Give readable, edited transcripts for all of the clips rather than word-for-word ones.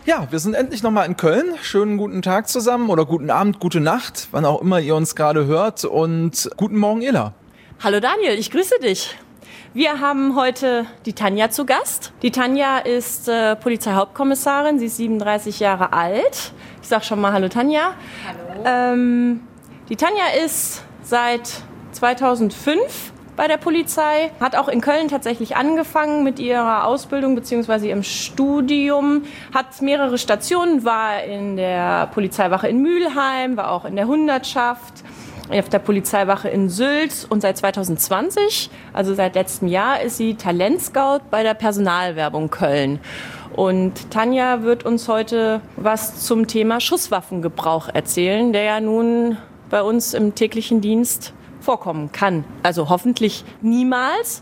Ja, wir sind endlich nochmal in Köln. Schönen guten Tag zusammen oder guten Abend, gute Nacht, wann auch immer ihr uns gerade hört. Und guten Morgen, Ela. Hallo Daniel, ich grüße dich. Wir haben heute die Tanja zu Gast. Die Tanja ist Polizeihauptkommissarin, sie ist 37 Jahre alt. Ich sag schon mal Hallo Tanja. Hallo. Die Tanja ist seit 2005 bei der Polizei, hat auch in Köln tatsächlich angefangen mit ihrer Ausbildung bzw. ihrem Studium, hat mehrere Stationen, war in der Polizeiwache in Mülheim, war auch in der Hundertschaft, auf der Polizeiwache in Sylt und seit 2020, also seit letztem Jahr, ist sie Talentscout bei der Personalwerbung Köln. Und Tanja wird uns heute was zum Thema Schusswaffengebrauch erzählen, der ja nun bei uns im täglichen Dienst vorkommen kann. Also hoffentlich niemals.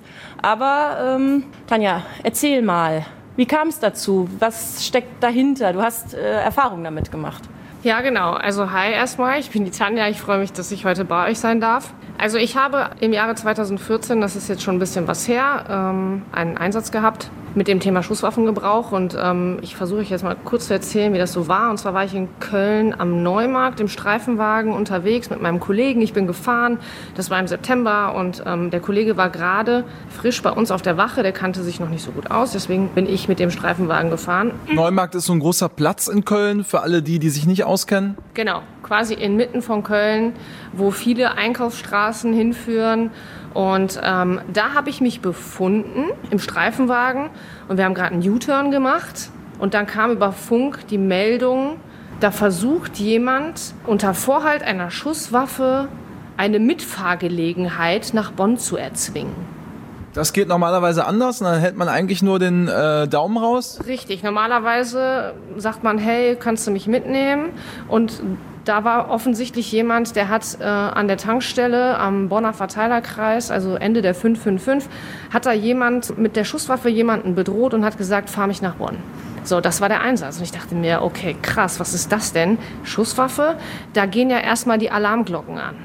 Aber Tanja, erzähl mal, wie kam es dazu? Was steckt dahinter? Du hast Erfahrung damit gemacht. Ja, genau. Also hi erstmal, ich bin die Tanja. Ich freue mich, dass ich heute bei euch sein darf. Also ich habe im Jahre 2014, das ist jetzt schon ein bisschen was her, einen Einsatz gehabt mit dem Thema Schusswaffengebrauch. Und ich versuche jetzt mal kurz zu erzählen, wie das so war. Und zwar war ich in Köln am Neumarkt im Streifenwagen unterwegs mit meinem Kollegen. Ich bin gefahren, das war im September und der Kollege war gerade frisch bei uns auf der Wache. Der kannte sich noch nicht so gut aus, deswegen bin ich mit dem Streifenwagen gefahren. Neumarkt ist so ein großer Platz in Köln für alle die sich nicht auskennen. Genau, quasi inmitten von Köln, wo viele Einkaufsstraßen hinführen. Und da habe ich mich befunden im Streifenwagen und wir haben gerade einen U-Turn gemacht. Und dann kam über Funk die Meldung, da versucht jemand unter Vorhalt einer Schusswaffe eine Mitfahrgelegenheit nach Bonn zu erzwingen. Das geht normalerweise anders und dann hält man eigentlich nur den Daumen raus? Richtig, normalerweise sagt man, hey, kannst du mich mitnehmen? Und da war offensichtlich jemand, der hat an der Tankstelle am Bonner Verteilerkreis, also Ende der 555, hat da jemand mit der Schusswaffe jemanden bedroht und hat gesagt, fahr mich nach Bonn. So, das war der Einsatz. Und ich dachte mir, okay, krass, was ist das denn? Schusswaffe, da gehen ja erstmal die Alarmglocken an.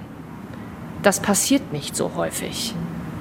Das passiert nicht so häufig.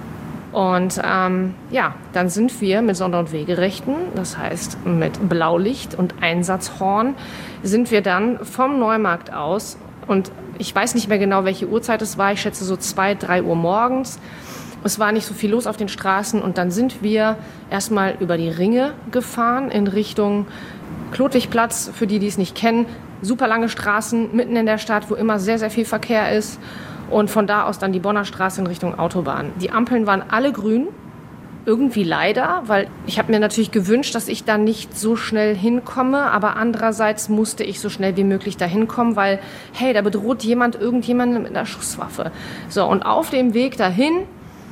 Und dann sind wir mit Sonder- und Wegerechten, das heißt mit Blaulicht und Einsatzhorn, sind wir dann vom Neumarkt aus, und ich weiß nicht mehr genau, welche Uhrzeit es war, ich schätze so 2, 3 Uhr morgens. Es war nicht so viel los auf den Straßen und dann sind wir erstmal über die Ringe gefahren in Richtung Klotwigplatz, für die es nicht kennen. Super lange Straßen mitten in der Stadt, wo immer sehr, sehr viel Verkehr ist. Und von da aus dann die Bonner Straße in Richtung Autobahn. Die Ampeln waren alle grün, irgendwie leider, weil ich habe mir natürlich gewünscht, dass ich da nicht so schnell hinkomme, aber andererseits musste ich so schnell wie möglich da hinkommen, weil, hey, da bedroht jemand irgendjemanden mit einer Schusswaffe. So, und auf dem Weg dahin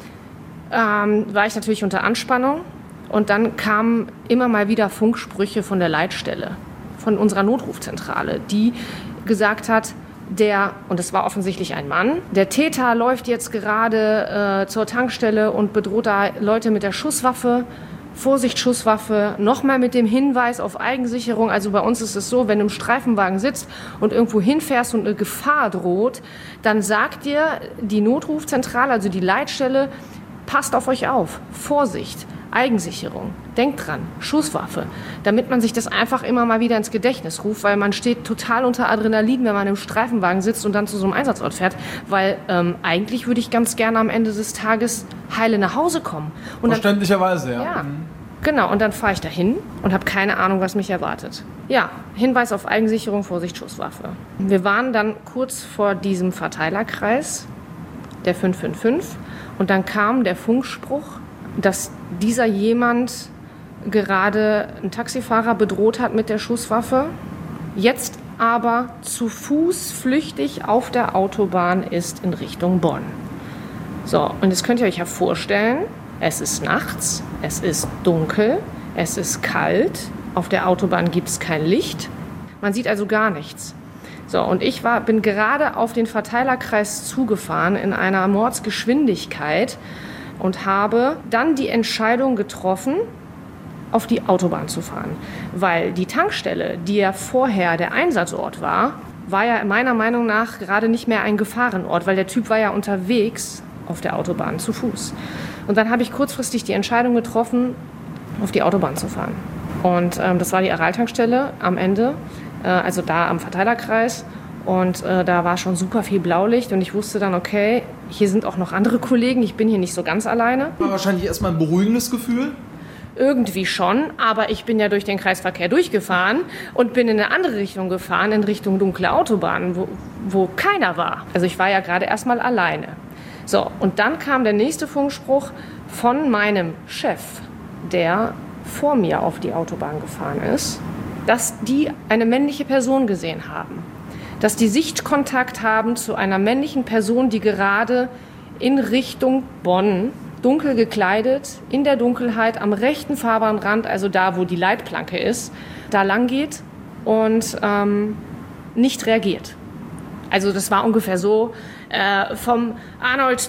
war ich natürlich unter Anspannung und dann kamen immer mal wieder Funksprüche von der Leitstelle, von unserer Notrufzentrale, die gesagt hat, und es war offensichtlich ein Mann, der Täter läuft jetzt gerade zur Tankstelle und bedroht da Leute mit der Schusswaffe. Vorsicht, Schusswaffe, nochmal mit dem Hinweis auf Eigensicherung. Also bei uns ist es so, wenn du im Streifenwagen sitzt und irgendwo hinfährst und eine Gefahr droht, dann sagt dir die Notrufzentrale, also die Leitstelle, passt auf euch auf, Vorsicht. Eigensicherung. Denkt dran, Schusswaffe, damit man sich das einfach immer mal wieder ins Gedächtnis ruft, weil man steht total unter Adrenalin, wenn man im Streifenwagen sitzt und dann zu so einem Einsatzort fährt, weil eigentlich würde ich ganz gerne am Ende des Tages heile nach Hause kommen. Und verständlicherweise, ja. Ja, genau, und dann fahre ich dahin und habe keine Ahnung, was mich erwartet. Ja, Hinweis auf Eigensicherung, Vorsicht, Schusswaffe. Wir waren dann kurz vor diesem Verteilerkreis, der 555, und dann kam der Funkspruch, dass dieser jemand gerade einen Taxifahrer bedroht hat mit der Schusswaffe, jetzt aber zu Fuß flüchtig auf der Autobahn ist in Richtung Bonn. So, und jetzt könnt ihr euch ja vorstellen, es ist nachts, es ist dunkel, es ist kalt, auf der Autobahn gibt es kein Licht, man sieht also gar nichts. So, und ich bin gerade auf den Verteilerkreis zugefahren in einer Mordsgeschwindigkeit und habe dann die Entscheidung getroffen, auf die Autobahn zu fahren. Weil die Tankstelle, die ja vorher der Einsatzort war ja meiner Meinung nach gerade nicht mehr ein Gefahrenort, weil der Typ war ja unterwegs auf der Autobahn zu Fuß. Und dann habe ich kurzfristig die Entscheidung getroffen, auf die Autobahn zu fahren. Und das war die Aral-Tankstelle am Ende, also da am Verteilerkreis. Und da war schon super viel Blaulicht und ich wusste dann, okay, hier sind auch noch andere Kollegen, ich bin hier nicht so ganz alleine. War wahrscheinlich erstmal ein beruhigendes Gefühl. Irgendwie schon, aber ich bin ja durch den Kreisverkehr durchgefahren und bin in eine andere Richtung gefahren, in Richtung dunkle Autobahnen, wo keiner war. Also ich war ja gerade erstmal alleine. So, und dann kam der nächste Funkspruch von meinem Chef, der vor mir auf die Autobahn gefahren ist, dass die eine männliche Person gesehen haben. Dass die Sichtkontakt haben zu einer männlichen Person, die gerade in Richtung Bonn, dunkel gekleidet, in der Dunkelheit, am rechten Fahrbahnrand, also da, wo die Leitplanke ist, da lang geht und nicht reagiert. Also das war ungefähr so, vom Arnold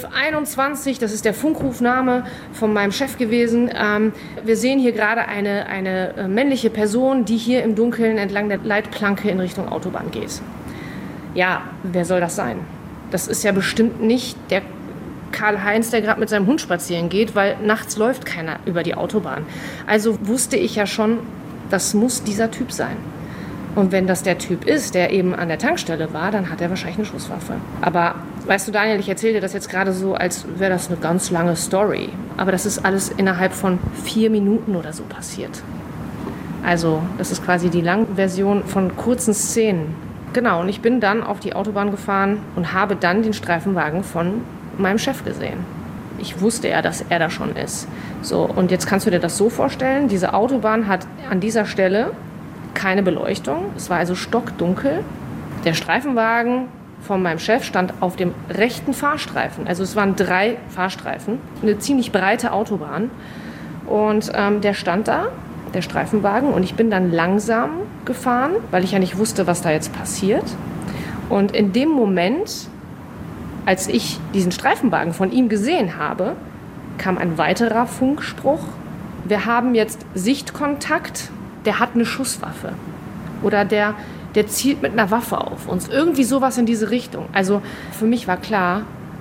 1221, das ist der Funkrufname von meinem Chef gewesen. Wir sehen hier gerade eine männliche Person, die hier im Dunkeln entlang der Leitplanke in Richtung Autobahn geht. Ja, wer soll das sein? Das ist ja bestimmt nicht der Karl-Heinz, der gerade mit seinem Hund spazieren geht, weil nachts läuft keiner über die Autobahn. Also wusste ich ja schon, das muss dieser Typ sein. Und wenn das der Typ ist, der eben an der Tankstelle war, dann hat er wahrscheinlich eine Schusswaffe. Aber weißt du, Daniel, ich erzähle dir das jetzt gerade so, als wäre das eine ganz lange Story. Aber das ist alles innerhalb von 4 Minuten oder so passiert. Also das ist quasi die Langversion von kurzen Szenen. Genau, und ich bin dann auf die Autobahn gefahren und habe dann den Streifenwagen von meinem Chef gesehen. Ich wusste ja, dass er da schon ist. So, und jetzt kannst du dir das so vorstellen, diese Autobahn hat an dieser Stelle keine Beleuchtung. Es war also stockdunkel. Der Streifenwagen von meinem Chef stand auf dem rechten Fahrstreifen. Also es waren 3 Fahrstreifen, eine ziemlich breite Autobahn. Und der stand da, der Streifenwagen, und ich bin dann langsam gefahren, weil ich ja nicht wusste, was da jetzt passiert. Und in dem Moment, als ich diesen Streifenwagen von ihm gesehen habe, kam ein weiterer Funkspruch. Wir haben jetzt Sichtkontakt. Der hat eine Schusswaffe oder der zielt mit einer Waffe auf uns. Irgendwie sowas in diese Richtung. Also für mich war klar,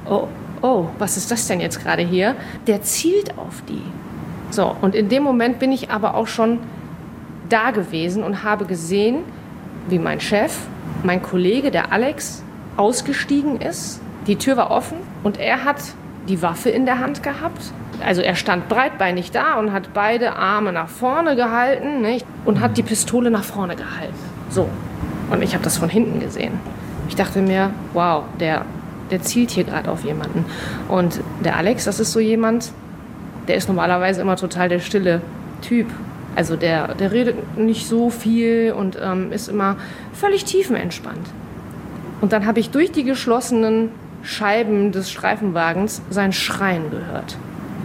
oh, was ist das denn jetzt gerade hier? Der zielt auf die. So, und in dem Moment bin ich aber auch schon da gewesen und habe gesehen, wie mein Chef, mein Kollege, der Alex, ausgestiegen ist. Die Tür war offen und er hat die Waffe in der Hand gehabt. Also er stand breitbeinig da und hat beide Arme nach vorne gehalten, nicht? Und hat die Pistole nach vorne gehalten. So. Und ich habe das von hinten gesehen. Ich dachte mir, wow, der zielt hier gerade auf jemanden. Und der Alex, das ist so jemand, der ist normalerweise immer total der stille Typ. Also der redet nicht so viel und ist immer völlig tiefenentspannt. Und dann habe ich durch die geschlossenen Scheiben des Streifenwagens sein Schreien gehört.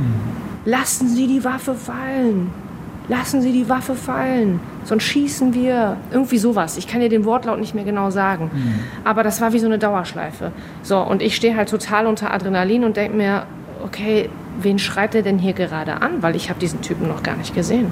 Lassen Sie die Waffe fallen. Lassen Sie die Waffe fallen. Sonst schießen wir. Irgendwie sowas. Ich kann dir den Wortlaut nicht mehr genau sagen. Aber das war wie so eine Dauerschleife. So, und ich stehe halt total unter Adrenalin und denke mir, okay, wen schreit der denn hier gerade an? Weil ich habe diesen Typen noch gar nicht gesehen.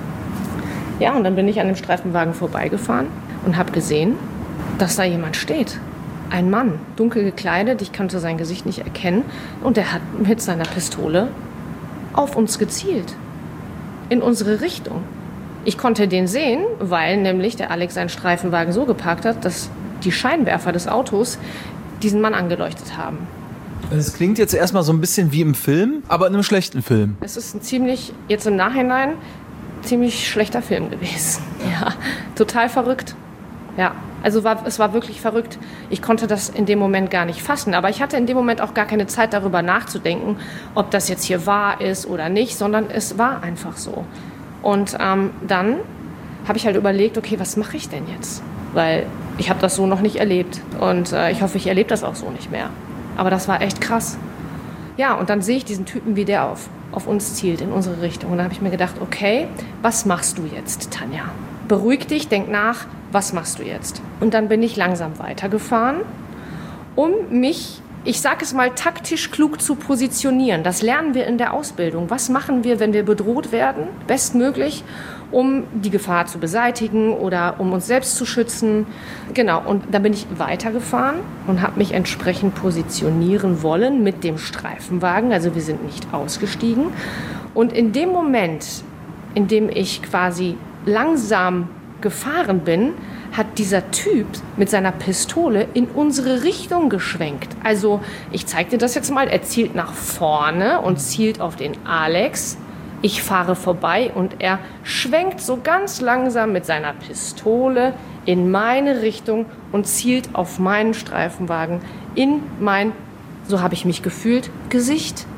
Ja, und dann bin ich an dem Streifenwagen vorbeigefahren und habe gesehen, dass da jemand steht. Ein Mann, dunkel gekleidet, ich konnte sein Gesicht nicht erkennen. Und er hat mit seiner Pistole auf uns gezielt. In unsere Richtung. Ich konnte den sehen, weil nämlich der Alex seinen Streifenwagen so geparkt hat, dass die Scheinwerfer des Autos diesen Mann angeleuchtet haben. Es klingt jetzt erstmal so ein bisschen wie im Film, aber in einem schlechten Film. Es ist jetzt im Nachhinein, ziemlich schlechter Film gewesen. Ja, total verrückt. Ja, also es war wirklich verrückt. Ich konnte das in dem Moment gar nicht fassen. Aber ich hatte in dem Moment auch gar keine Zeit, darüber nachzudenken, ob das jetzt hier wahr ist oder nicht, sondern es war einfach so. Und dann habe ich halt überlegt, okay, was mache ich denn jetzt? Weil ich habe das so noch nicht erlebt. Und ich hoffe, ich erlebe das auch so nicht mehr. Aber das war echt krass. Ja, und dann sehe ich diesen Typen, wie der auf uns zielt, in unsere Richtung. Und dann habe ich mir gedacht, okay, was machst du jetzt, Tanja? Beruhig dich, denk nach, was machst du jetzt? Und dann bin ich langsam weitergefahren, um mich, ich sage es mal, taktisch klug zu positionieren. Das lernen wir in der Ausbildung. Was machen wir, wenn wir bedroht werden? Bestmöglich, um die Gefahr zu beseitigen oder um uns selbst zu schützen. Genau, und dann bin ich weitergefahren und habe mich entsprechend positionieren wollen mit dem Streifenwagen. Also wir sind nicht ausgestiegen. Und in dem Moment, indem ich quasi langsam gefahren bin, hat dieser Typ mit seiner Pistole in unsere Richtung geschwenkt. Also, ich zeige dir das jetzt mal. Er zielt nach vorne und zielt auf den Alex. Ich fahre vorbei und er schwenkt so ganz langsam mit seiner Pistole in meine Richtung und zielt auf meinen Streifenwagen in mein, so habe ich mich gefühlt, Gesicht.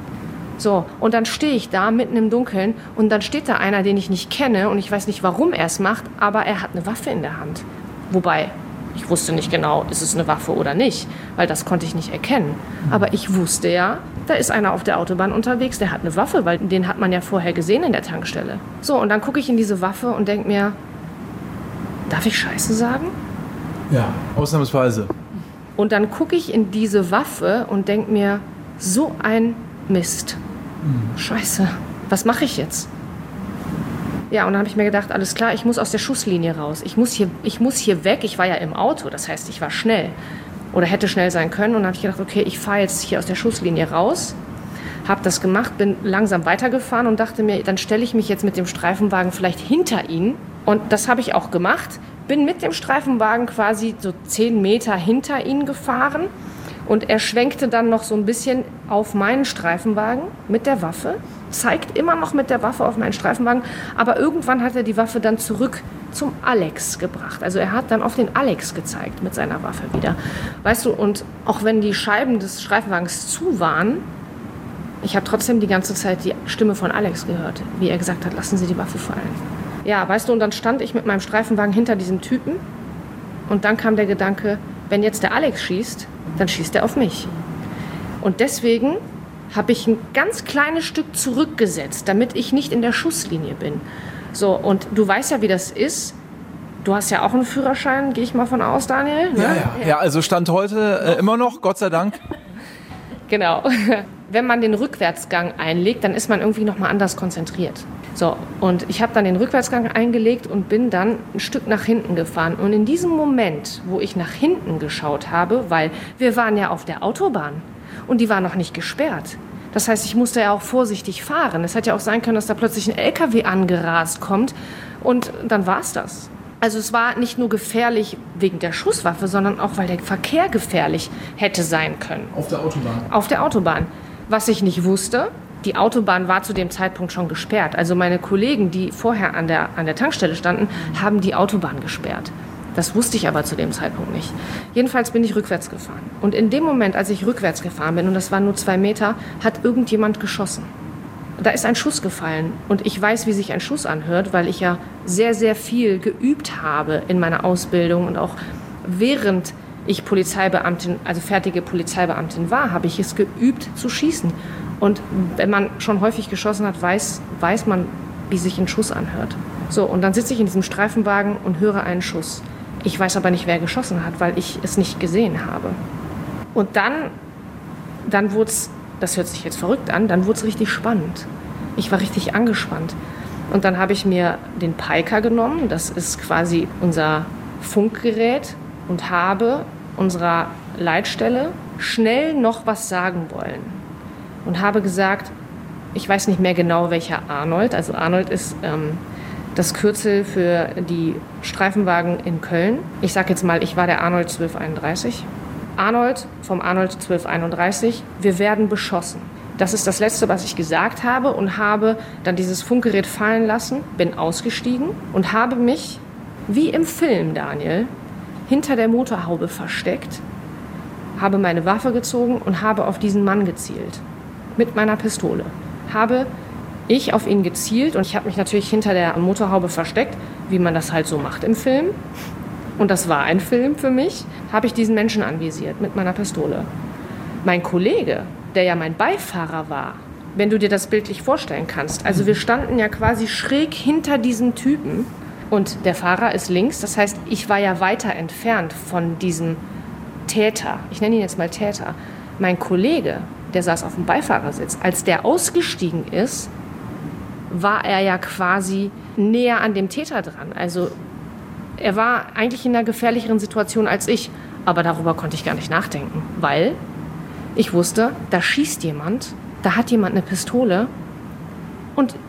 So, und dann stehe ich da mitten im Dunkeln und dann steht da einer, den ich nicht kenne und ich weiß nicht, warum er es macht, aber er hat eine Waffe in der Hand. Wobei, ich wusste nicht genau, ist es eine Waffe oder nicht, weil das konnte ich nicht erkennen. Aber ich wusste ja, da ist einer auf der Autobahn unterwegs, der hat eine Waffe, weil den hat man ja vorher gesehen in der Tankstelle. So, und dann gucke ich in diese Waffe und denke mir, darf ich Scheiße sagen? Ja, ausnahmsweise. Und dann gucke ich in diese Waffe und denke mir, so ein Mist. Scheiße, was mache ich jetzt? Ja, und dann habe ich mir gedacht, alles klar, ich muss aus der Schusslinie raus. Ich muss hier weg. Ich war ja im Auto, das heißt, ich war schnell. Oder hätte schnell sein können. Und dann habe ich gedacht, okay, ich fahre jetzt hier aus der Schusslinie raus. Habe das gemacht, bin langsam weitergefahren und dachte mir, dann stelle ich mich jetzt mit dem Streifenwagen vielleicht hinter ihn. Und das habe ich auch gemacht. Bin mit dem Streifenwagen quasi so 10 Meter hinter ihn gefahren. Und er schwenkte dann noch so ein bisschen auf meinen Streifenwagen mit der Waffe, zeigt immer noch mit der Waffe auf meinen Streifenwagen, aber irgendwann hat er die Waffe dann zurück zum Alex gebracht. Also er hat dann auf den Alex gezeigt mit seiner Waffe wieder. Weißt du, und auch wenn die Scheiben des Streifenwagens zu waren, ich habe trotzdem die ganze Zeit die Stimme von Alex gehört, wie er gesagt hat, lassen Sie die Waffe fallen. Ja, weißt du, und dann stand ich mit meinem Streifenwagen hinter diesem Typen und dann kam der Gedanke, wenn jetzt der Alex schießt, dann schießt er auf mich. Und deswegen habe ich ein ganz kleines Stück zurückgesetzt, damit ich nicht in der Schusslinie bin. So, und du weißt ja, wie das ist. Du hast ja auch einen Führerschein, gehe ich mal von aus, Daniel? Ne? Ja, also Stand heute immer noch, Gott sei Dank. Genau. Wenn man den Rückwärtsgang einlegt, dann ist man irgendwie noch mal anders konzentriert. So, und ich habe dann den Rückwärtsgang eingelegt und bin dann ein Stück nach hinten gefahren. Und in diesem Moment, wo ich nach hinten geschaut habe, weil wir waren ja auf der Autobahn und die war noch nicht gesperrt. Das heißt, ich musste ja auch vorsichtig fahren. Es hätte ja auch sein können, dass da plötzlich ein LKW angerast kommt und dann war es das. Also es war nicht nur gefährlich wegen der Schusswaffe, sondern auch, weil der Verkehr gefährlich hätte sein können. Auf der Autobahn? Auf der Autobahn. Was ich nicht wusste, die Autobahn war zu dem Zeitpunkt schon gesperrt. Also meine Kollegen, die vorher an der Tankstelle standen, haben die Autobahn gesperrt. Das wusste ich aber zu dem Zeitpunkt nicht. Jedenfalls bin ich rückwärts gefahren. Und in dem Moment, als ich rückwärts gefahren bin, und das waren nur 2 Meter, hat irgendjemand geschossen. Da ist ein Schuss gefallen. Und ich weiß, wie sich ein Schuss anhört, weil ich ja sehr, sehr viel geübt habe in meiner Ausbildung. Und auch während ich Polizeibeamtin, also fertige Polizeibeamtin war, habe ich es geübt zu schießen. Und wenn man schon häufig geschossen hat, weiß man, wie sich ein Schuss anhört. So, und dann sitze ich in diesem Streifenwagen und höre einen Schuss. Ich weiß aber nicht, wer geschossen hat, weil ich es nicht gesehen habe. Und dann wurde es, das hört sich jetzt verrückt an, dann wurde es richtig spannend. Ich war richtig angespannt. Und dann habe ich mir den Piker genommen, das ist quasi unser Funkgerät, und habe unserer Leitstelle schnell noch was sagen wollen. Und habe gesagt, ich weiß nicht mehr genau, welcher Arnold, also Arnold ist das Kürzel für die Streifenwagen in Köln. Ich sage jetzt mal, ich war der Arnold 1231. Arnold vom Arnold 1231, wir werden beschossen. Das ist das Letzte, was ich gesagt habe, und habe dann dieses Funkgerät fallen lassen, bin ausgestiegen und habe mich, wie im Film, Daniel, hinter der Motorhaube versteckt, habe meine Waffe gezogen und habe auf diesen Mann gezielt. Mit meiner Pistole. Habe ich auf ihn gezielt und ich habe mich natürlich hinter der Motorhaube versteckt, wie man das halt so macht im Film. Und das war ein Film für mich. Habe ich diesen Menschen anvisiert mit meiner Pistole. Mein Kollege, der ja mein Beifahrer war, wenn du dir das bildlich vorstellen kannst. Also wir standen ja quasi schräg hinter diesem Typen und der Fahrer ist links. Das heißt, ich war ja weiter entfernt von diesem Täter. Ich nenne ihn jetzt mal Täter. Mein Kollege, der saß auf dem Beifahrersitz. Als der ausgestiegen ist, war er ja quasi näher an dem Täter dran. Also er war eigentlich in einer gefährlicheren Situation als ich. Aber darüber konnte ich gar nicht nachdenken, weil ich wusste, da schießt jemand, da hat jemand eine Pistole und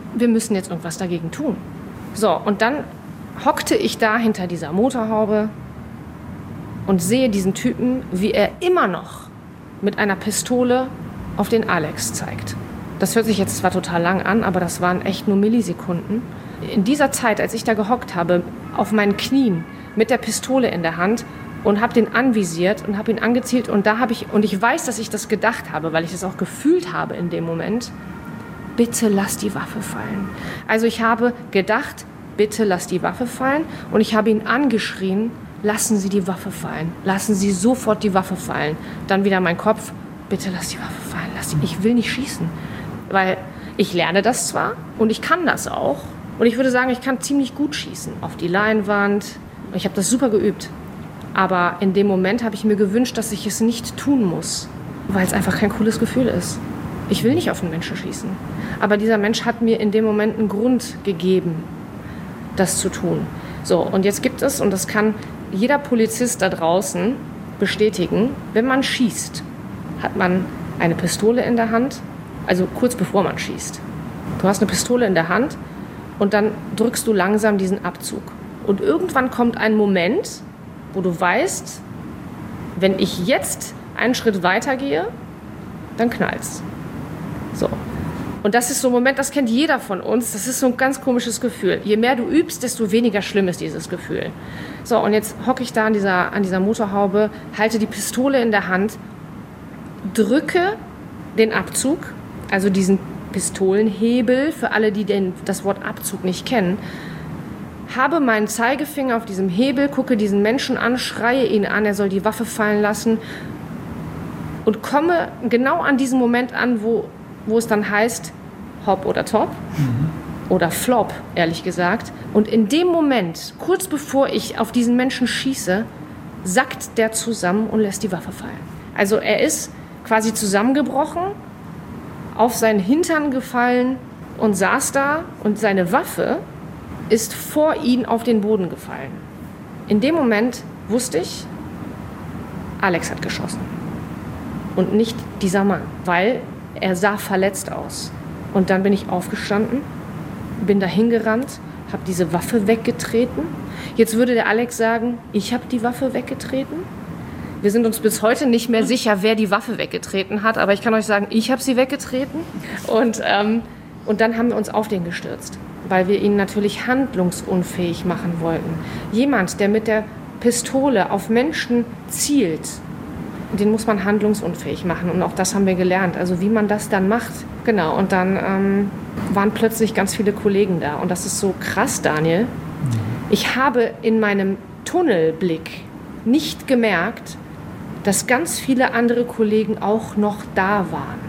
wir müssen jetzt irgendwas dagegen tun. So, und dann hockte ich da hinter dieser Motorhaube und sehe diesen Typen, wie er immer noch mit einer Pistole auf den Alex zeigt. Das hört sich jetzt zwar total lang an, aber das waren echt nur Millisekunden. In dieser Zeit, als ich da gehockt habe, auf meinen Knien mit der Pistole in der Hand und habe den anvisiert und habe ihn angezielt und ich weiß, dass ich das gedacht habe, weil ich es auch gefühlt habe in dem Moment, bitte lass die Waffe fallen. Also ich habe gedacht, bitte lass die Waffe fallen und ich habe ihn angeschrien, lassen Sie die Waffe fallen, lassen Sie sofort die Waffe fallen. Dann wieder mein Kopf, bitte lass die Waffe fallen, ich will nicht schießen. Weil ich lerne das zwar und ich kann das auch und ich würde sagen, ich kann ziemlich gut schießen auf die Leinwand. Ich habe das super geübt. Aber in dem Moment habe ich mir gewünscht, dass ich es nicht tun muss, weil es einfach kein cooles Gefühl ist. Ich will nicht auf einen Menschen schießen. Aber dieser Mensch hat mir in dem Moment einen Grund gegeben, das zu tun. So, und jetzt gibt es, und das kann jeder Polizist da draußen bestätigen, wenn man schießt, hat man eine Pistole in der Hand, also kurz bevor man schießt. Du hast eine Pistole in der Hand und dann drückst du langsam diesen Abzug. Und irgendwann kommt ein Moment, wo du weißt, wenn ich jetzt einen Schritt weiter gehe, dann knallt's. So. Und das ist so ein Moment, das kennt jeder von uns. Das ist so ein ganz komisches Gefühl. Je mehr du übst, desto weniger schlimm ist dieses Gefühl. So, und jetzt hocke ich da an dieser Motorhaube, halte die Pistole in der Hand, drücke den Abzug, also diesen Pistolenhebel, für alle, die das Wort Abzug nicht kennen, habe meinen Zeigefinger auf diesem Hebel, gucke diesen Menschen an, schreie ihn an, er soll die Waffe fallen lassen und komme genau an diesem Moment an, wo es dann heißt, Hop oder Top oder Flop, ehrlich gesagt. Und in dem Moment, kurz bevor ich auf diesen Menschen schieße, sackt der zusammen und lässt die Waffe fallen. Also er ist quasi zusammengebrochen, auf seinen Hintern gefallen und saß da und seine Waffe ist vor ihn auf den Boden gefallen. In dem Moment wusste ich, Alex hat geschossen und nicht dieser Mann, weil er sah verletzt aus. Und dann bin ich aufgestanden, bin dahin gerannt, habe diese Waffe weggetreten. Jetzt würde der Alex sagen, ich habe die Waffe weggetreten. Wir sind uns bis heute nicht mehr sicher, wer die Waffe weggetreten hat, aber ich kann euch sagen, ich habe sie weggetreten. Und dann haben wir uns auf den gestürzt, weil wir ihn natürlich handlungsunfähig machen wollten. Jemand, der mit der Pistole auf Menschen zielt, den muss man handlungsunfähig machen. Und auch das haben wir gelernt, also wie man das dann macht. Genau, und dann waren plötzlich ganz viele Kollegen da. Und das ist so krass, Daniel. Ich habe in meinem Tunnelblick nicht gemerkt, dass ganz viele andere Kollegen auch noch da waren.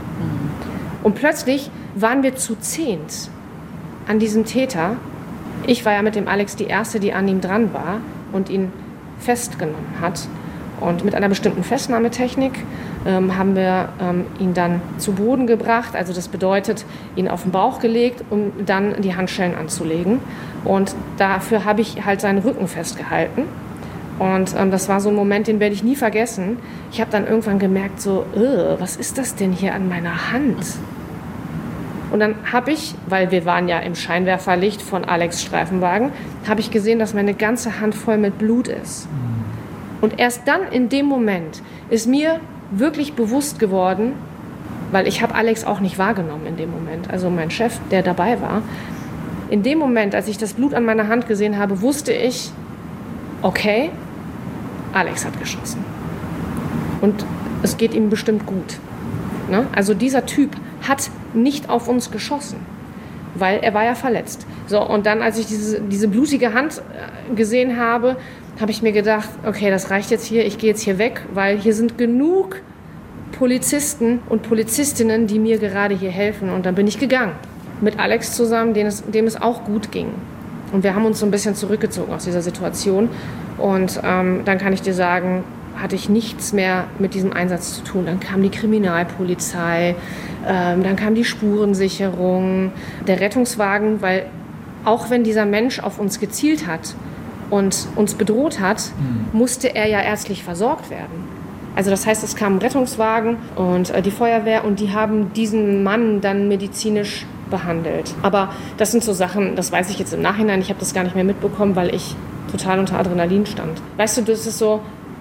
Und plötzlich waren wir zu 10 an diesem Täter. Ich war ja mit dem Alex die Erste, die an ihm dran war und ihn festgenommen hat. Und mit einer bestimmten Festnahmetechnik haben wir ihn dann zu Boden gebracht. Also das bedeutet, ihn auf den Bauch gelegt, um dann die Handschellen anzulegen. Und dafür habe ich halt seinen Rücken festgehalten. Und das war so ein Moment, den werde ich nie vergessen. Ich habe dann irgendwann gemerkt, so, was ist das denn hier an meiner Hand? Und dann habe ich, weil wir waren ja im Scheinwerferlicht von Alex' Streifenwagen, habe ich gesehen, dass meine ganze Hand voll mit Blut ist. Und erst dann in dem Moment ist mir wirklich bewusst geworden, weil ich habe Alex auch nicht wahrgenommen in dem Moment, also mein Chef, der dabei war. In dem Moment, als ich das Blut an meiner Hand gesehen habe, wusste ich, okay, Alex hat geschossen. Und es geht ihm bestimmt gut. Ne? Also dieser Typ hat nicht auf uns geschossen, weil er war ja verletzt. So, und dann, als ich diese blutige Hand gesehen habe, habe ich mir gedacht, okay, das reicht jetzt hier, ich gehe jetzt hier weg, weil hier sind genug Polizisten und Polizistinnen, die mir gerade hier helfen. Und dann bin ich gegangen. Mit Alex zusammen, dem es auch gut ging. Und wir haben uns so ein bisschen zurückgezogen aus dieser Situation. Und dann kann ich dir sagen, hatte ich nichts mehr mit diesem Einsatz zu tun. Dann kam die Kriminalpolizei, dann kam die Spurensicherung, der Rettungswagen, weil auch wenn dieser Mensch auf uns gezielt hat und uns bedroht hat, musste er ja ärztlich versorgt werden. Also das heißt, es kam ein Rettungswagen und die Feuerwehr und die haben diesen Mann dann medizinisch behandelt. Aber das sind so Sachen, das weiß ich jetzt im Nachhinein, ich habe das gar nicht mehr mitbekommen, weil ich total unter Adrenalin stand. Weißt du, das ist so,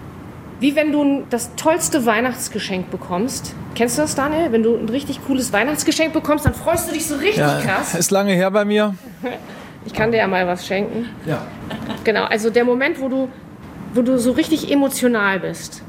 wie wenn du das tollste Weihnachtsgeschenk bekommst. Kennst du das, Daniel? Wenn du ein richtig cooles Weihnachtsgeschenk bekommst, dann freust du dich so richtig krass. Ist lange her bei mir. Ich kann dir ja mal was schenken. Ja. Genau, also der Moment, wo du so richtig emotional bist.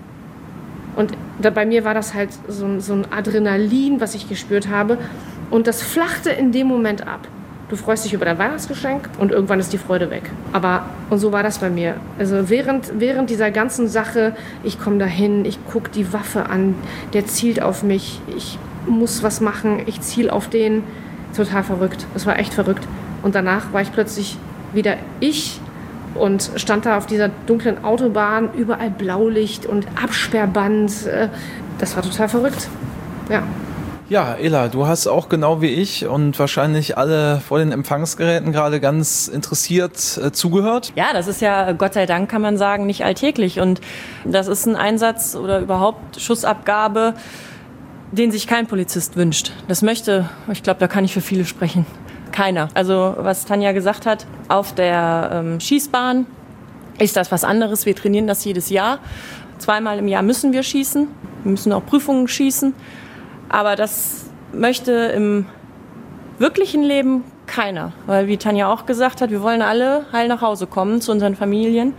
Und bei mir war das halt so ein Adrenalin, was ich gespürt habe. Und das flachte in dem Moment ab. Du freust dich über dein Weihnachtsgeschenk und irgendwann ist die Freude weg. Und so war das bei mir. Also während dieser ganzen Sache, ich komme dahin, ich gucke die Waffe an, der zielt auf mich, ich muss was machen, ich ziele auf den. Total verrückt. Das war echt verrückt. Und danach war ich plötzlich wieder ich und stand da auf dieser dunklen Autobahn, überall Blaulicht und Absperrband. Das war total verrückt. Ja. Ja, Ela, du hast auch genau wie ich und wahrscheinlich alle vor den Empfangsgeräten gerade ganz interessiert zugehört. Ja, das ist ja, Gott sei Dank kann man sagen, nicht alltäglich. Und das ist ein Einsatz oder überhaupt Schussabgabe, den sich kein Polizist wünscht. Das möchte, ich glaube, da kann ich für viele sprechen, keiner. Also was Tanja gesagt hat, auf der Schießbahn ist das was anderes. Wir trainieren das jedes Jahr. 2-mal im Jahr müssen wir schießen. Wir müssen auch Prüfungen schießen. Aber das möchte im wirklichen Leben keiner. Weil, wie Tanja auch gesagt hat, wir wollen alle heil nach Hause kommen zu unseren Familien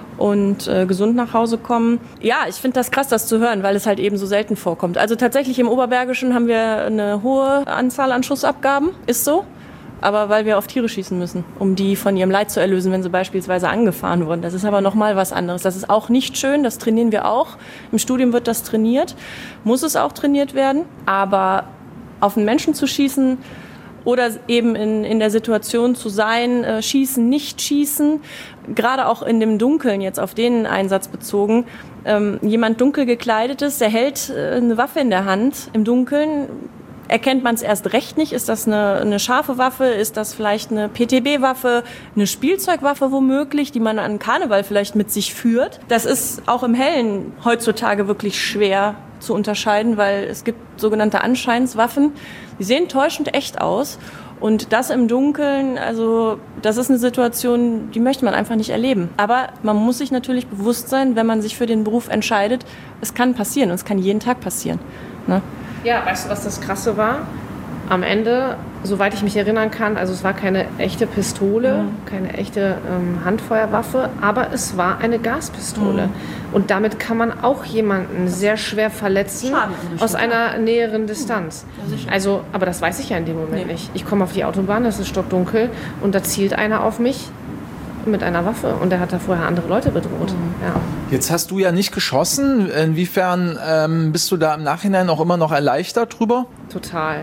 und gesund nach Hause kommen. Ja, ich finde das krass, das zu hören, weil es halt eben so selten vorkommt. Also tatsächlich im Oberbergischen haben wir eine hohe Anzahl an Schussabgaben, ist so. Aber weil wir auf Tiere schießen müssen, um die von ihrem Leid zu erlösen, wenn sie beispielsweise angefahren wurden. Das ist aber nochmal was anderes. Das ist auch nicht schön, das trainieren wir auch. Im Studium wird das trainiert, muss es auch trainiert werden. Aber auf einen Menschen zu schießen oder eben in der Situation zu sein, schießen, nicht schießen, gerade auch in dem Dunkeln jetzt auf den Einsatz bezogen, jemand dunkel gekleidetes, der hält eine Waffe in der Hand im Dunkeln, erkennt man es erst recht nicht. Ist das eine scharfe Waffe? Ist das vielleicht eine PTB-Waffe? Eine Spielzeugwaffe womöglich, die man an Karneval vielleicht mit sich führt? Das ist auch im Hellen heutzutage wirklich schwer zu unterscheiden, weil es gibt sogenannte Anscheinswaffen. Die sehen täuschend echt aus. Und das im Dunkeln, also das ist eine Situation, die möchte man einfach nicht erleben. Aber man muss sich natürlich bewusst sein, wenn man sich für den Beruf entscheidet, es kann passieren und es kann jeden Tag passieren. Ne? Ja, weißt du, was das Krasse war? Am Ende, soweit ich mich erinnern kann, also es war keine echte Pistole, keine echte Handfeuerwaffe, aber es war eine Gaspistole. Und damit kann man auch jemanden sehr schwer verletzen aus einer näheren Distanz. Also, aber das weiß ich ja in dem Moment nicht. Ich komme auf die Autobahn, es ist stockdunkel und da zielt einer auf mich mit einer Waffe und der hat da vorher andere Leute bedroht. Ja. Jetzt hast du ja nicht geschossen. Inwiefern bist du da im Nachhinein auch immer noch erleichtert drüber? Total.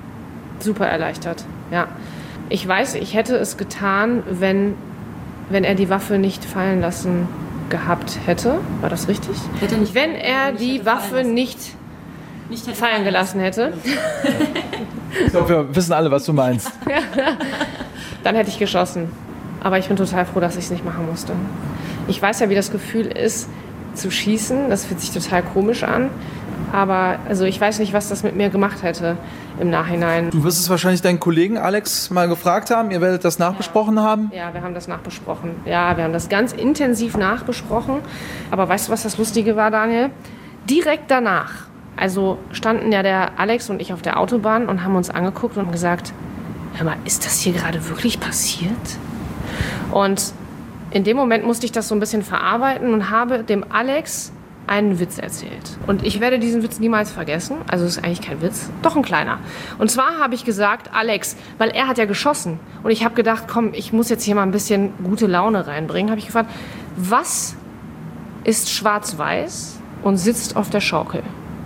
Super erleichtert, ja. Ich weiß, ich hätte es getan, wenn er die Waffe nicht fallen lassen gehabt hätte. War das richtig? Hätte nicht, wenn er die Waffe nicht fallen gelassen hätte. Ich glaube, wir wissen alle, was du meinst. Dann hätte ich geschossen. Aber ich bin total froh, dass ich es nicht machen musste. Ich weiß ja, wie das Gefühl ist, zu schießen. Das fühlt sich total komisch an. Aber also ich weiß nicht, was das mit mir gemacht hätte im Nachhinein. Du wirst es wahrscheinlich deinen Kollegen Alex mal gefragt haben. Ihr werdet das nachbesprochen haben? Ja, wir haben das nachbesprochen. Ja, wir haben das ganz intensiv nachbesprochen. Aber weißt du, was das Lustige war, Daniel? Direkt danach, also standen ja der Alex und ich auf der Autobahn und haben uns angeguckt und gesagt, hör mal, ist das hier gerade wirklich passiert? Und in dem Moment musste ich das so ein bisschen verarbeiten und habe dem Alex einen Witz erzählt. Und ich werde diesen Witz niemals vergessen. Also es ist eigentlich kein Witz, doch ein kleiner. Und zwar habe ich gesagt, Alex, weil er hat ja geschossen. Und ich habe gedacht, komm, ich muss jetzt hier mal ein bisschen gute Laune reinbringen. Habe ich gefragt, was ist schwarz-weiß und sitzt auf der Schaukel?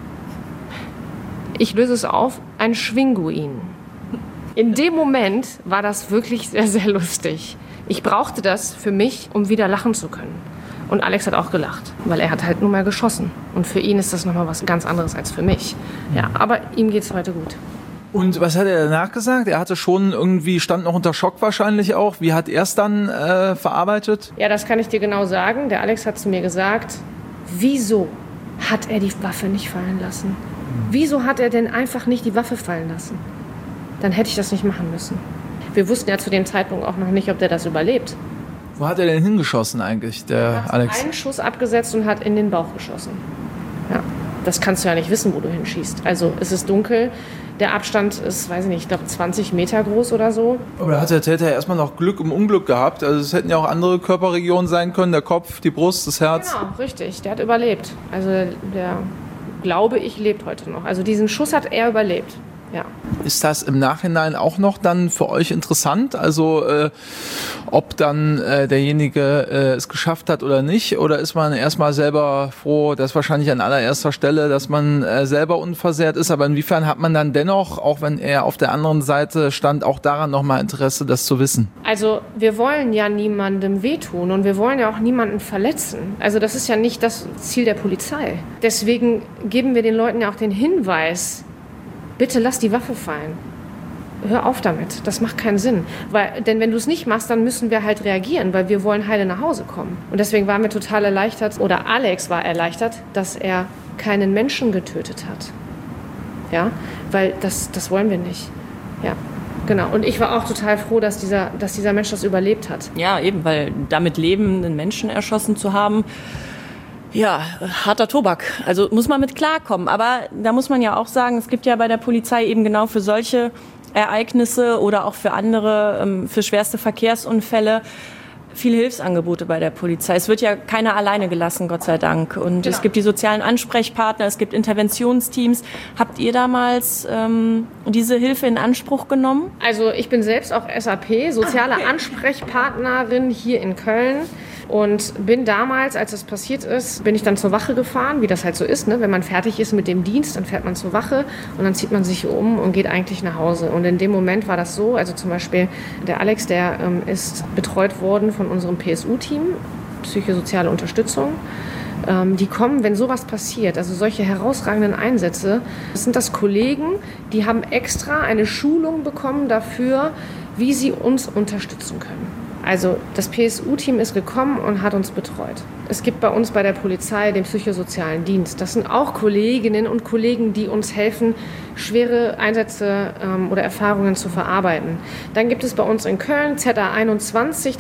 Ich löse es auf, ein Schwinguin. In dem Moment war das wirklich sehr, sehr lustig. Ich brauchte das für mich, um wieder lachen zu können. Und Alex hat auch gelacht, weil er hat halt nur mal geschossen. Und für ihn ist das nochmal was ganz anderes als für mich. Ja, aber ihm geht's heute gut. Und was hat er danach gesagt? Er hatte schon irgendwie, stand noch unter Schock wahrscheinlich auch. Wie hat er es dann verarbeitet? Ja, das kann ich dir genau sagen. Der Alex hat zu mir gesagt, wieso hat er die Waffe nicht fallen lassen? Wieso hat er denn einfach nicht die Waffe fallen lassen? dann hätte ich das nicht machen müssen. Wir wussten ja zu dem Zeitpunkt auch noch nicht, ob der das überlebt. Wo hat er denn hingeschossen eigentlich, der Er hat Alex? einen Schuss abgesetzt und hat in den Bauch geschossen. Ja, das kannst du ja nicht wissen, wo du hinschießt. Also es ist dunkel, der Abstand ist, weiß ich nicht, ich glaube 20 Meter groß oder so. Aber da hat der Täter erstmal noch Glück im Unglück gehabt. Also es hätten ja auch andere Körperregionen sein können, der Kopf, die Brust, das Herz. Genau, richtig, der hat überlebt. Also der, glaube ich, lebt heute noch. Also diesen Schuss hat er überlebt. Ja. Ist das im Nachhinein auch noch dann für euch interessant? Also ob dann derjenige es geschafft hat oder nicht? Oder ist man erstmal selber froh, das ist wahrscheinlich an allererster Stelle, dass man selber unversehrt ist? Aber inwiefern hat man dann dennoch, auch wenn er auf der anderen Seite stand, auch daran nochmal Interesse, das zu wissen? Also wir wollen ja niemandem wehtun und wir wollen ja auch niemanden verletzen. Also das ist ja nicht das Ziel der Polizei. Deswegen geben wir den Leuten ja auch den Hinweis, bitte lass die Waffe fallen. Hör auf damit. Das macht keinen Sinn. Denn wenn du es nicht machst, dann müssen wir halt reagieren, weil wir wollen heile nach Hause kommen. Und deswegen waren wir total erleichtert, oder Alex war erleichtert, dass er keinen Menschen getötet hat. Ja, weil das wollen wir nicht. Ja, genau. Und ich war auch total froh, dass dieser Mensch das überlebt hat. Ja, eben, weil damit leben, einen Menschen erschossen zu haben, ja, harter Tobak. Also muss man mit klarkommen. Aber da muss man ja auch sagen, es gibt ja bei der Polizei eben genau für solche Ereignisse oder auch für andere, für schwerste Verkehrsunfälle, viele Hilfsangebote bei der Polizei. Es wird ja keiner alleine gelassen, Gott sei Dank. Und Es gibt die sozialen Ansprechpartner, es gibt Interventionsteams. Habt ihr damals diese Hilfe in Anspruch genommen? Also ich bin selbst auch SAP, soziale Ansprechpartnerin hier in Köln. Und bin damals, als das passiert ist, bin ich dann zur Wache gefahren, wie das halt so ist. Ne? Wenn man fertig ist mit dem Dienst, dann fährt man zur Wache und dann zieht man sich um und geht eigentlich nach Hause. Und in dem Moment war das so, also zum Beispiel der Alex, der ist betreut worden von unserem PSU-Team, psychosoziale Unterstützung. Die kommen, wenn sowas passiert, also solche herausragenden Einsätze, das sind das Kollegen, die haben extra eine Schulung bekommen dafür, wie sie uns unterstützen können. Also das PSU-Team ist gekommen und hat uns betreut. Es gibt bei uns bei der Polizei den psychosozialen Dienst. Das sind auch Kolleginnen und Kollegen, die uns helfen, schwere Einsätze oder Erfahrungen zu verarbeiten. Dann gibt es bei uns in Köln ZA21,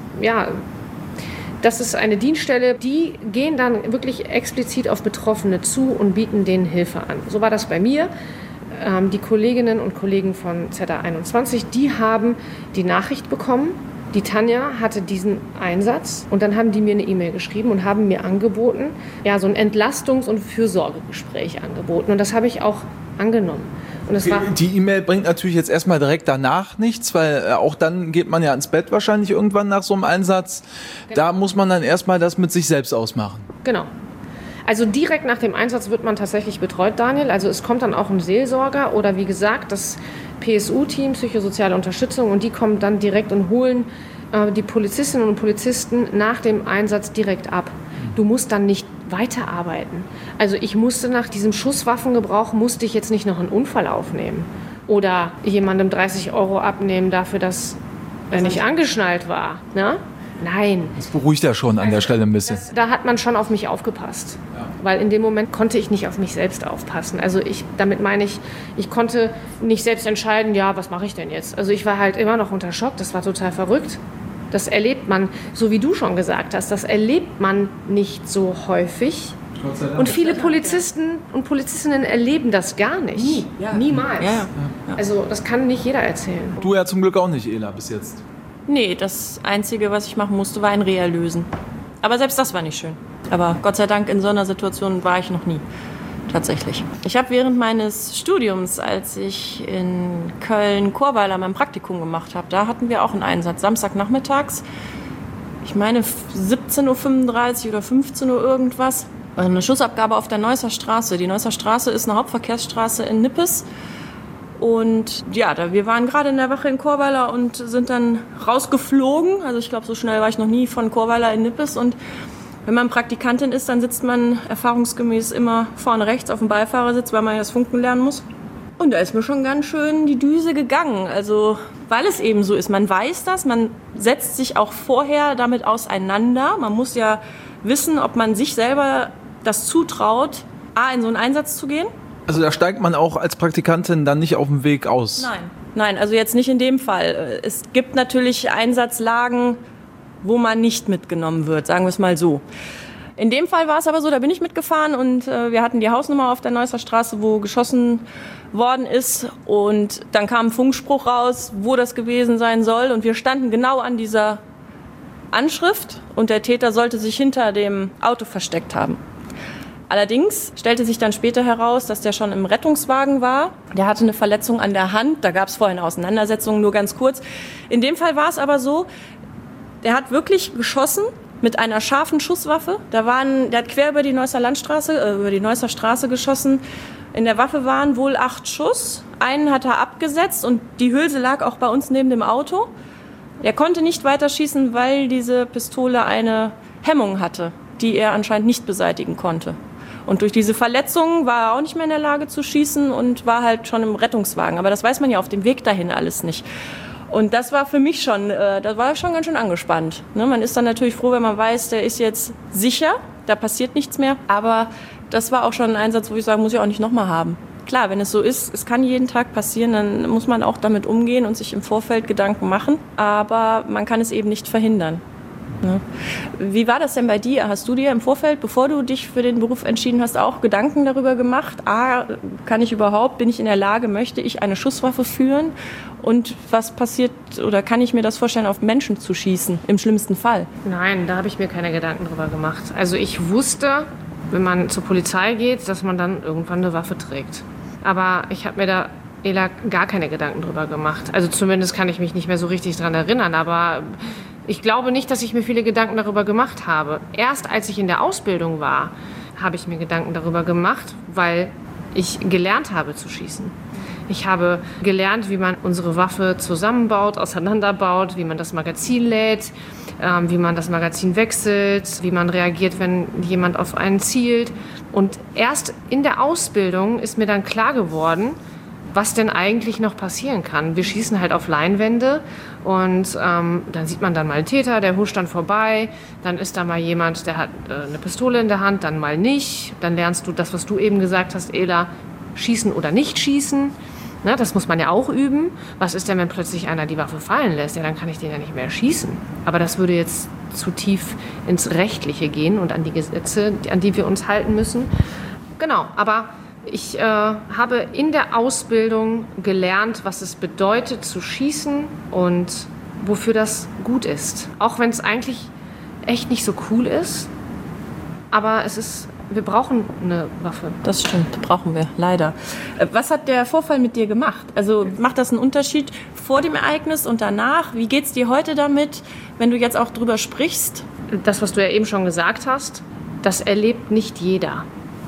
das ist eine Dienststelle, die gehen dann wirklich explizit auf Betroffene zu und bieten denen Hilfe an. So war das bei mir. Die Kolleginnen und Kollegen von ZA21, die haben die Nachricht bekommen, die Tanja hatte diesen Einsatz und dann haben die mir eine E-Mail geschrieben und haben mir angeboten, ja, so ein Entlastungs- und Fürsorgegespräch angeboten. Und das habe ich auch angenommen. Und das war die E-Mail bringt natürlich jetzt erstmal direkt danach nichts, weil auch dann geht man ja ins Bett wahrscheinlich irgendwann nach so einem Einsatz. Genau. Da muss man dann erstmal das mit sich selbst ausmachen. Genau. Also direkt nach dem Einsatz wird man tatsächlich betreut, Daniel. Also es kommt dann auch ein Seelsorger oder wie gesagt das PSU-Team, psychosoziale Unterstützung, und die kommen dann direkt und holen die Polizistinnen und Polizisten nach dem Einsatz direkt ab. Du musst dann nicht weiterarbeiten. Also ich musste nach diesem Schusswaffengebrauch, musste ich jetzt nicht noch einen Unfall aufnehmen oder jemandem 30 € abnehmen dafür, dass er nicht angeschnallt war. Ne? Nein. Das beruhigt ja schon an der Stelle ein bisschen. Da hat man schon auf mich aufgepasst. Ja. Weil in dem Moment konnte ich nicht auf mich selbst aufpassen. Also damit meine ich, ich konnte nicht selbst entscheiden, ja, was mache ich denn jetzt? Also ich war halt immer noch unter Schock, das war total verrückt. Das erlebt man, so wie du schon gesagt hast, das erlebt man nicht so häufig. Und viele Polizisten und Polizistinnen erleben das gar nicht. Nie. Ja. Niemals. Ja. Also das kann nicht jeder erzählen. Du ja zum Glück auch nicht, Ela, bis jetzt. Nee, das Einzige, was ich machen musste, war ein Reha lösen. Aber selbst das war nicht schön. Aber Gott sei Dank, in so einer Situation war ich noch nie. Tatsächlich. Ich habe während meines Studiums, als ich in Köln-Chorweiler mein Praktikum gemacht habe, da hatten wir auch einen Einsatz. Samstagnachmittags, ich meine 17:35 oder 15 Uhr irgendwas, eine Schussabgabe auf der Neusser Straße. Die Neusser Straße ist eine Hauptverkehrsstraße in Nippes. Und ja, wir waren gerade in der Wache in Chorweiler und sind dann rausgeflogen. Also ich glaube, so schnell war ich noch nie von Chorweiler in Nippes. Und wenn man Praktikantin ist, dann sitzt man erfahrungsgemäß immer vorne rechts auf dem Beifahrersitz, weil man ja das Funken lernen muss. Und da ist mir schon ganz schön die Düse gegangen. Also weil es eben so ist, man weiß das, man setzt sich auch vorher damit auseinander. Man muss ja wissen, ob man sich selber das zutraut, in so einen Einsatz zu gehen. Also da steigt man auch als Praktikantin dann nicht auf dem Weg aus? Nein. Nein, also jetzt nicht in dem Fall. Es gibt natürlich Einsatzlagen, wo man nicht mitgenommen wird, sagen wir es mal so. In dem Fall war es aber so, da bin ich mitgefahren und wir hatten die Hausnummer auf der Neusser Straße, wo geschossen worden ist. Und dann kam ein Funkspruch raus, wo das gewesen sein soll. Und wir standen genau an dieser Anschrift und der Täter sollte sich hinter dem Auto versteckt haben. Allerdings stellte sich dann später heraus, dass der schon im Rettungswagen war. Der hatte eine Verletzung an der Hand. Da gab es vorhin Auseinandersetzungen, nur ganz kurz. In dem Fall war es aber so, der hat wirklich geschossen mit einer scharfen Schusswaffe. Der hat quer über die Neusser Straße geschossen. In der Waffe waren wohl 8 Schuss. Einen hat er abgesetzt und die Hülse lag auch bei uns neben dem Auto. Er konnte nicht weiter schießen, weil diese Pistole eine Hemmung hatte, die er anscheinend nicht beseitigen konnte. Und durch diese Verletzung war er auch nicht mehr in der Lage zu schießen und war halt schon im Rettungswagen. Aber das weiß man ja auf dem Weg dahin alles nicht. Und das war für mich schon, das war schon ganz schön angespannt. Ne? Man ist dann natürlich froh, wenn man weiß, der ist jetzt sicher, da passiert nichts mehr. Aber das war auch schon ein Einsatz, wo ich sage, muss ich auch nicht nochmal haben. Klar, wenn es so ist, es kann jeden Tag passieren, dann muss man auch damit umgehen und sich im Vorfeld Gedanken machen. Aber man kann es eben nicht verhindern. Ne? Wie war das denn bei dir? Hast du dir im Vorfeld, bevor du dich für den Beruf entschieden hast, auch Gedanken darüber gemacht? Bin ich in der Lage, möchte ich eine Schusswaffe führen? Und was passiert, oder kann ich mir das vorstellen, auf Menschen zu schießen, im schlimmsten Fall? Nein, da habe ich mir keine Gedanken drüber gemacht. Also ich wusste, wenn man zur Polizei geht, dass man dann irgendwann eine Waffe trägt. Aber ich habe mir da gar keine Gedanken drüber gemacht. Also zumindest kann ich mich nicht mehr so richtig dran erinnern, aber ich glaube nicht, dass ich mir viele Gedanken darüber gemacht habe. Erst als ich in der Ausbildung war, habe ich mir Gedanken darüber gemacht, weil ich gelernt habe zu schießen. Ich habe gelernt, wie man unsere Waffe zusammenbaut, auseinanderbaut, wie man das Magazin lädt, wie man das Magazin wechselt, wie man reagiert, wenn jemand auf einen zielt. Und erst in der Ausbildung ist mir dann klar geworden, was denn eigentlich noch passieren kann. Wir schießen halt auf Leinwände und dann sieht man dann mal einen Täter, der huscht dann vorbei, dann ist da mal jemand, der hat eine Pistole in der Hand, dann mal nicht. Dann lernst du das, was du eben gesagt hast, Ela, schießen oder nicht schießen. Na, das muss man ja auch üben. Was ist denn, wenn plötzlich einer die Waffe fallen lässt? Ja, dann kann ich den ja nicht mehr schießen. Aber das würde jetzt zu tief ins Rechtliche gehen und an die Gesetze, an die wir uns halten müssen. Genau, aber ich habe in der Ausbildung gelernt, was es bedeutet zu schießen und wofür das gut ist. Auch wenn es eigentlich echt nicht so cool ist, aber wir brauchen eine Waffe. Das stimmt, brauchen wir, leider. Was hat der Vorfall mit dir gemacht? Also macht das einen Unterschied vor dem Ereignis und danach? Wie geht's dir heute damit, wenn du jetzt auch drüber sprichst? Das, was du ja eben schon gesagt hast, das erlebt nicht jeder.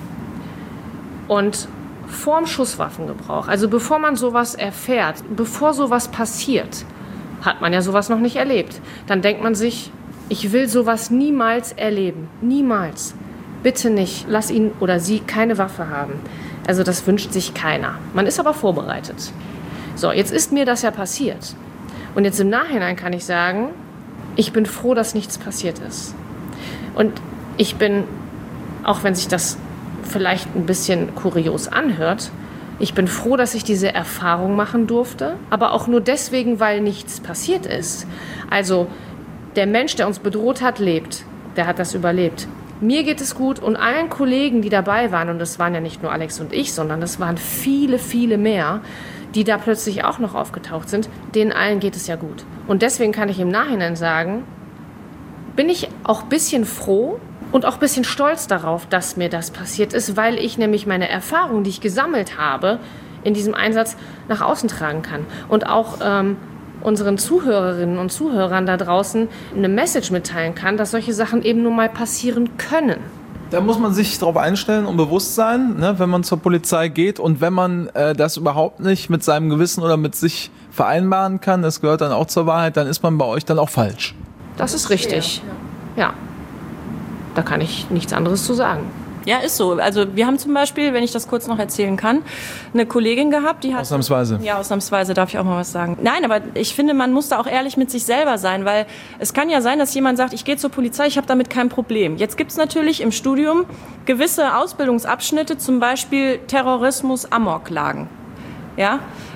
Und vorm Schusswaffengebrauch, also bevor man sowas erfährt, bevor sowas passiert, hat man ja sowas noch nicht erlebt. Dann denkt man sich, ich will sowas niemals erleben. Niemals. Bitte nicht. Lass ihn oder sie keine Waffe haben. Also das wünscht sich keiner. Man ist aber vorbereitet. So, jetzt ist mir das ja passiert. Und jetzt im Nachhinein kann ich sagen, ich bin froh, dass nichts passiert ist. Und ich bin, auch wenn sich das vielleicht ein bisschen kurios anhört, ich bin froh, dass ich diese Erfahrung machen durfte, aber auch nur deswegen, weil nichts passiert ist. Also der Mensch, der uns bedroht hat, lebt. Der hat das überlebt. Mir geht es gut und allen Kollegen, die dabei waren, und das waren ja nicht nur Alex und ich, sondern das waren viele, viele mehr, die da plötzlich auch noch aufgetaucht sind, denen allen geht es ja gut. Und deswegen kann ich im Nachhinein sagen, bin ich auch ein bisschen froh und auch ein bisschen stolz darauf, dass mir das passiert ist, weil ich nämlich meine Erfahrung, die ich gesammelt habe, in diesem Einsatz nach außen tragen kann. Und auch unseren Zuhörerinnen und Zuhörern da draußen eine Message mitteilen kann, dass solche Sachen eben nur mal passieren können. Da muss man sich darauf einstellen und bewusst sein, ne, wenn man zur Polizei geht und wenn man das überhaupt nicht mit seinem Gewissen oder mit sich vereinbaren kann, das gehört dann auch zur Wahrheit, dann ist man bei euch dann auch falsch. Das ist richtig. Ja. Da kann ich nichts anderes zu sagen. Ja, ist so. Also wir haben zum Beispiel, wenn ich das kurz noch erzählen kann, eine Kollegin gehabt, die hat... Ausnahmsweise. Ja, ausnahmsweise darf ich auch mal was sagen. Nein, aber ich finde, man muss da auch ehrlich mit sich selber sein, weil es kann ja sein, dass jemand sagt, ich gehe zur Polizei, ich habe damit kein Problem. Jetzt gibt es natürlich im Studium gewisse Ausbildungsabschnitte, zum Beispiel Terrorismus, Amoklagen. Ja?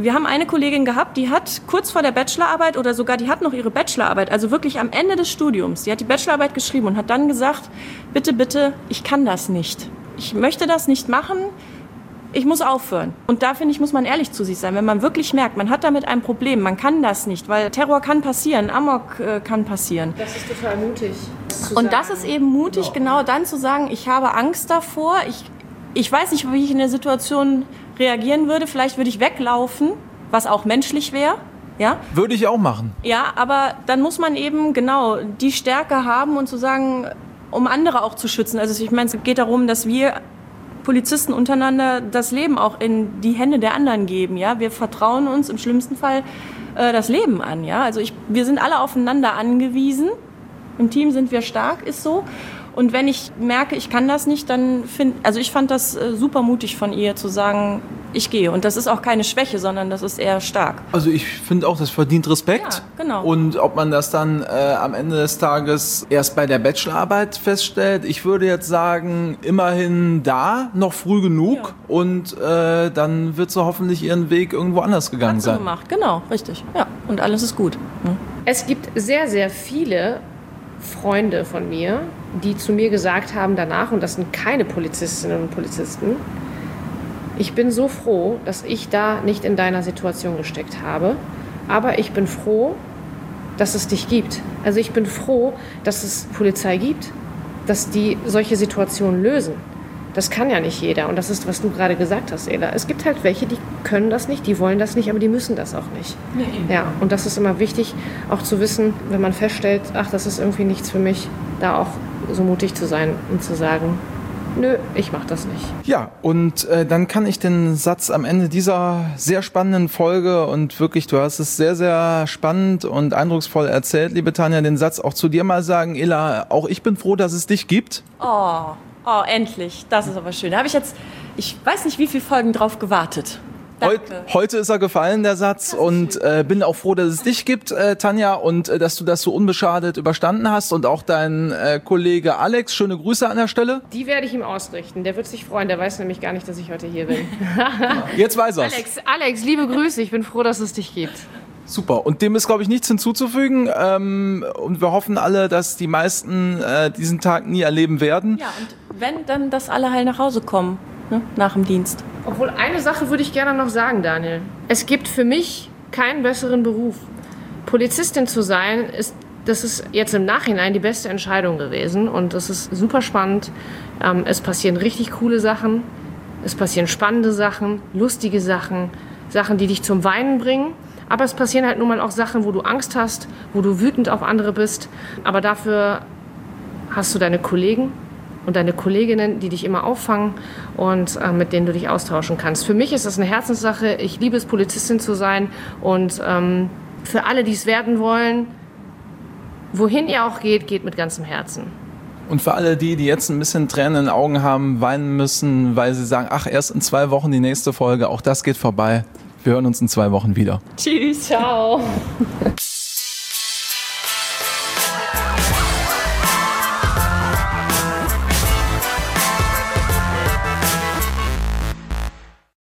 Wir haben eine Kollegin gehabt, die hat kurz vor der Bachelorarbeit oder sogar die hat noch ihre Bachelorarbeit, also wirklich am Ende des Studiums, die hat die Bachelorarbeit geschrieben und hat dann gesagt, bitte, bitte, ich kann das nicht. Ich möchte das nicht machen, ich muss aufhören. Und da, finde ich, muss man ehrlich zu sich sein. Wenn man wirklich merkt, man hat damit ein Problem, man kann das nicht, weil Terror kann passieren, Amok kann passieren. Das ist total mutig. Und das ist eben mutig, genau dann zu sagen, ich habe Angst davor, ich weiß nicht, wie ich in der Situation reagieren würde. Vielleicht würde ich weglaufen, was auch menschlich wäre. Ja? Würde ich auch machen. Ja, aber dann muss man eben genau die Stärke haben und zu sagen, um andere auch zu schützen. Also ich meine, es geht darum, dass wir Polizisten untereinander das Leben auch in die Hände der anderen geben. Ja? Wir vertrauen uns im schlimmsten Fall das Leben an. Ja? Also wir sind alle aufeinander angewiesen. Im Team sind wir stark, ist so. Und wenn ich merke, ich kann das nicht, dann ich fand das super mutig von ihr zu sagen, ich gehe. Und das ist auch keine Schwäche, sondern das ist eher stark. Also ich finde auch, das verdient Respekt. Ja, genau. Und ob man das dann am Ende des Tages erst bei der Bachelorarbeit feststellt, ich würde jetzt sagen, immerhin da, noch früh genug. Ja. Und dann wird sie hoffentlich ihren Weg irgendwo anders gegangen sein. Gemacht. Genau, richtig. Ja, und alles ist gut. Ja. Es gibt sehr, sehr viele Freunde von mir, die zu mir gesagt haben danach, und das sind keine Polizistinnen und Polizisten, ich bin so froh, dass ich da nicht in deiner Situation gesteckt habe, aber ich bin froh, dass es dich gibt. Also ich bin froh, dass es Polizei gibt, dass die solche Situationen lösen. Das kann ja nicht jeder. Und das ist, was du gerade gesagt hast, Ela. Es gibt halt welche, die können das nicht, die wollen das nicht, aber die müssen das auch nicht. Ja, und das ist immer wichtig, auch zu wissen, wenn man feststellt, ach, das ist irgendwie nichts für mich, da auch so mutig zu sein und zu sagen, nö, ich mach das nicht. Ja, und dann kann ich den Satz am Ende dieser sehr spannenden Folge, und wirklich, du hast es sehr, sehr spannend und eindrucksvoll erzählt, liebe Tanja, den Satz auch zu dir mal sagen, Ela, auch ich bin froh, dass es dich gibt. Oh, endlich. Das ist aber schön. Da habe ich weiß nicht, wie viele Folgen drauf gewartet. Heute ist er gefallen, der Satz, und bin auch froh, dass es dich gibt, Tanja, und dass du das so unbeschadet überstanden hast, und auch dein Kollege Alex. Schöne Grüße an der Stelle. Die werde ich ihm ausrichten. Der wird sich freuen. Der weiß nämlich gar nicht, dass ich heute hier bin. Jetzt weiß er's. Alex, liebe Grüße. Ich bin froh, dass es dich gibt. Super. Und dem ist, glaube ich, nichts hinzuzufügen. Und wir hoffen alle, dass die meisten diesen Tag nie erleben werden. Ja, und wenn, dann, dass alle heil nach Hause kommen, ne, nach dem Dienst. Obwohl, eine Sache würde ich gerne noch sagen, Daniel. Es gibt für mich keinen besseren Beruf. Polizistin zu sein, das ist jetzt im Nachhinein die beste Entscheidung gewesen. Und das ist super spannend. Es passieren richtig coole Sachen. Es passieren spannende Sachen, lustige Sachen, Sachen, die dich zum Weinen bringen. Aber es passieren halt nun mal auch Sachen, wo du Angst hast, wo du wütend auf andere bist. Aber dafür hast du deine Kollegen und deine Kolleginnen, die dich immer auffangen und mit denen du dich austauschen kannst. Für mich ist das eine Herzenssache. Ich liebe es, Polizistin zu sein. Und für alle, die es werden wollen, wohin ihr auch geht, geht mit ganzem Herzen. Und für alle die jetzt ein bisschen Tränen in den Augen haben, weinen müssen, weil sie sagen, ach, erst in 2 Wochen die nächste Folge, auch das geht vorbei. Wir hören uns in 2 Wochen wieder. Tschüss. Ciao.